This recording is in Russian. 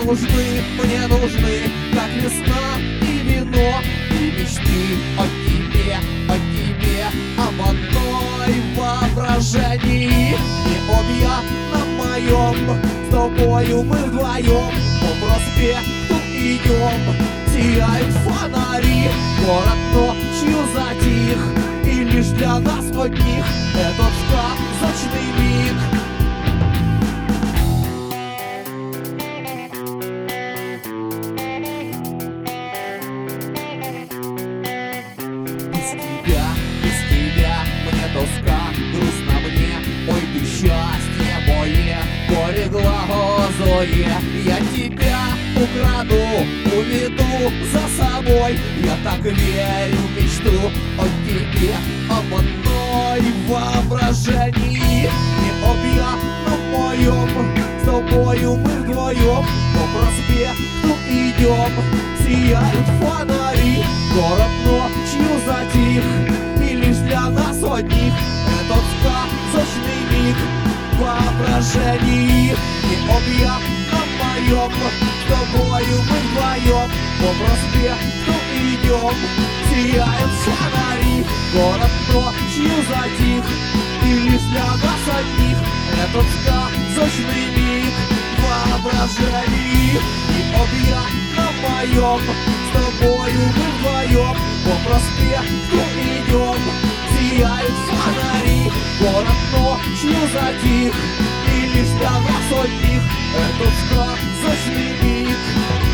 мне нужны, как весна и вино, и мечты о тебе, об одной воображении. И объятном моем, с тобою мы вдвоем по проспекту идем. Сияют фонари, город ночью затих, и лишь для нас одних этот сказочный миг. Без тебя мне тоска, грустно мне, ой, ты счастье мое, горе глазое. Я тебя украду, уведу за собой, я так верю в мечту о тебе, об одной воображении. Необъятном моем, с тобою мы вдвоем по проспекту идем. Сияют фонари, город ночью затих, и лишь для нас одних этот сказочный миг воображений. Необъятном моем, с тобою мы вдвоем по проспекту идем. Сияют фонари, город ночью затих, и лишь для нас одних этот сказочный миг воображений. Необъятном моем, с тобою мы вдвоем по проспекту идем. Сияют фонари, город ночью затих, и лишь для нас одних этот сказочный миг.